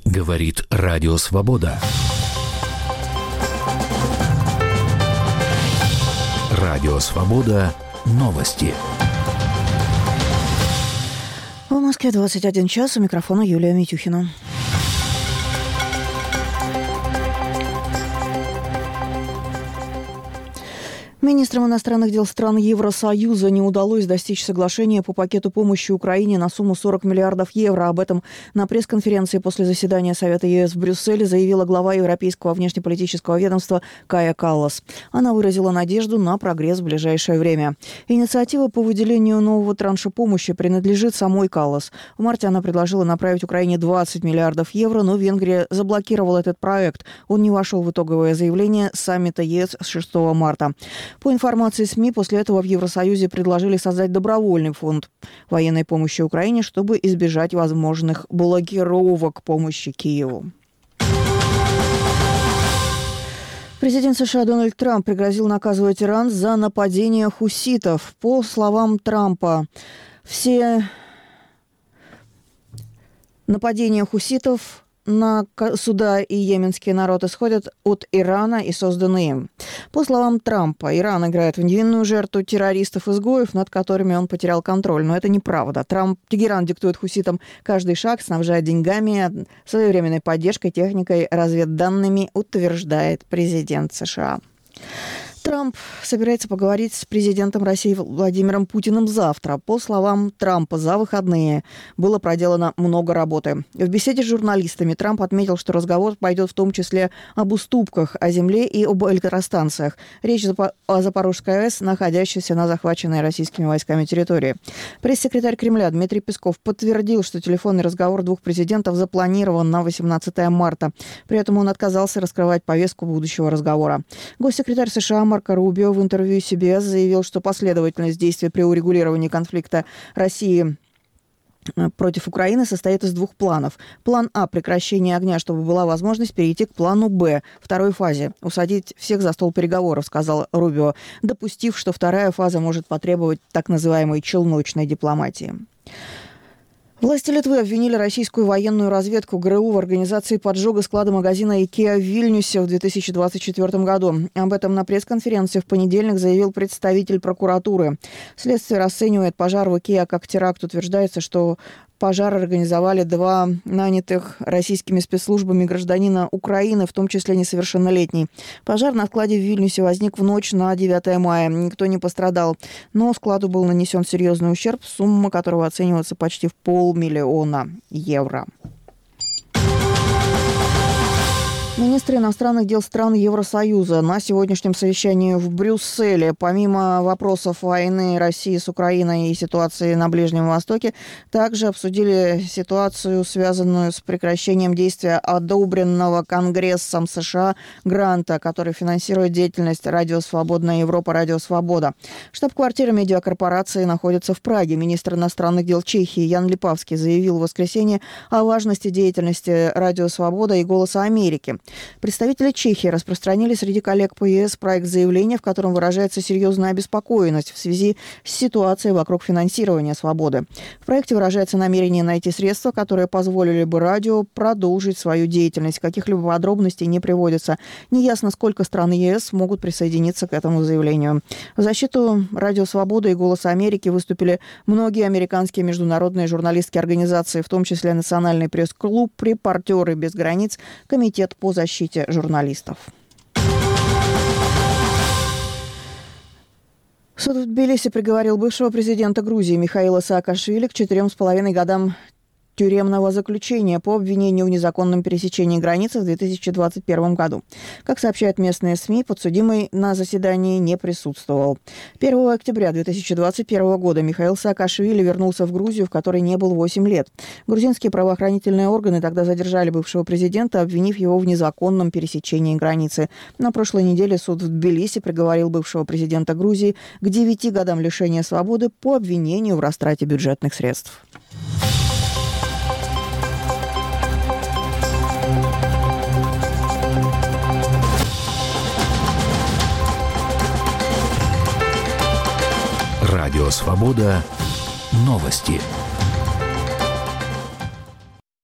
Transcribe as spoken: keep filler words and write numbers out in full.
Говорит Радио Свобода. Радио Свобода. Новости. В Москве двадцать один час. У микрофона Юлия Митюхина. Министрам иностранных дел стран Евросоюза не удалось достичь соглашения по пакету помощи Украине на сумму сорок миллиардов евро. Об этом на пресс-конференции после заседания Совета ЕС в Брюсселе заявила глава Европейского внешнеполитического ведомства Кая Каллас. Она выразила надежду на прогресс в ближайшее время. Инициатива по выделению нового транша помощи принадлежит самой Каллас. В марте она предложила направить Украине двадцать миллиардов евро, но Венгрия заблокировала этот проект. Он не вошел в итоговое заявление саммита ЕС с шестого марта. По информации СМИ, после этого в Евросоюзе предложили создать добровольный фонд военной помощи Украине, чтобы избежать возможных блокировок помощи Киеву. Президент США Дональд Трамп пригрозил наказывать Иран за нападение хуситов. По словам Трампа, все нападения хуситов на суда и йеменский народ исходят от Ирана и созданы им. По словам Трампа, Иран играет в невинную жертву террористов-изгоев, над которыми он потерял контроль. Но это неправда. Трамп, Тегеран диктует хуситам каждый шаг, снабжает деньгами, своевременной поддержкой, техникой, разведданными, утверждает президент США. Трамп собирается поговорить с президентом России Владимиром Путиным завтра. По словам Трампа, за выходные было проделано много работы. В беседе с журналистами Трамп отметил, что разговор пойдет в том числе об уступках, о земле и об электростанциях. Речь о Запорожской АЭС, находящейся на захваченной российскими войсками территории. Пресс-секретарь Кремля Дмитрий Песков подтвердил, что телефонный разговор двух президентов запланирован на восемнадцатое марта. При этом он отказался раскрывать повестку будущего разговора. Госсекретарь США Марко Рубио в интервью си би эс заявил, что последовательность действий при урегулировании конфликта России против Украины состоит из двух планов. План А – прекращение огня, чтобы была возможность перейти к плану Б, второй фазе – усадить всех за стол переговоров, сказал Рубио, допустив, что вторая фаза может потребовать так называемой челночной дипломатии. Власти Литвы обвинили российскую военную разведку ГРУ в организации поджога склада магазина IKEA в Вильнюсе в две тысячи двадцать четвёртом году. Об этом на пресс-конференции в понедельник заявил представитель прокуратуры. Следствие расценивает пожар в IKEA как теракт. Утверждается, что пожар организовали два нанятых российскими спецслужбами гражданина Украины, в том числе несовершеннолетний. Пожар на складе в Вильнюсе возник в ночь на девятое мая. Никто не пострадал. Но складу был нанесен серьезный ущерб, сумма которого оценивается почти в полмиллиона евро. Министры иностранных дел стран Евросоюза на сегодняшнем совещании в Брюсселе, помимо вопросов войны России с Украиной и ситуации на Ближнем Востоке, также обсудили ситуацию, связанную с прекращением действия одобренного Конгрессом США гранта, который финансирует деятельность Радио Свободная Европа, Радио Свобода. Штаб-квартира медиакорпорации находится в Праге. Министр иностранных дел Чехии Ян Липавский заявил в воскресенье о важности деятельности Радио Свобода и Голоса Америки. Представители Чехии распространили среди коллег по ЕС проект заявления, в котором выражается серьезная обеспокоенность в связи с ситуацией вокруг финансирования «Свободы». В проекте выражается намерение найти средства, которые позволили бы радио продолжить свою деятельность. Каких-либо подробностей не приводится. Неясно, сколько стран ЕС могут присоединиться к этому заявлению. В защиту «Радио Свобода» и «Голоса Америки» выступили многие американские международные журналистские организации, в том числе Национальный пресс-клуб, «Репортеры без границ», Комитет по защите журналистов. Суд в Тбилиси приговорил бывшего президента Грузии Михаила Саакашвили к четырем с половиной годам тюремного заключения по обвинению в незаконном пересечении границы в две тысячи двадцать первом году. Как сообщают местные СМИ, подсудимый на заседании не присутствовал. первого октября две тысячи двадцать первого года Михаил Саакашвили вернулся в Грузию, в которой не был восемь лет. Грузинские правоохранительные органы тогда задержали бывшего президента, обвинив его в незаконном пересечении границы. На прошлой неделе суд в Тбилиси приговорил бывшего президента Грузии к девяти годам лишения свободы по обвинению в растрате бюджетных средств. Радио Свобода. Новости.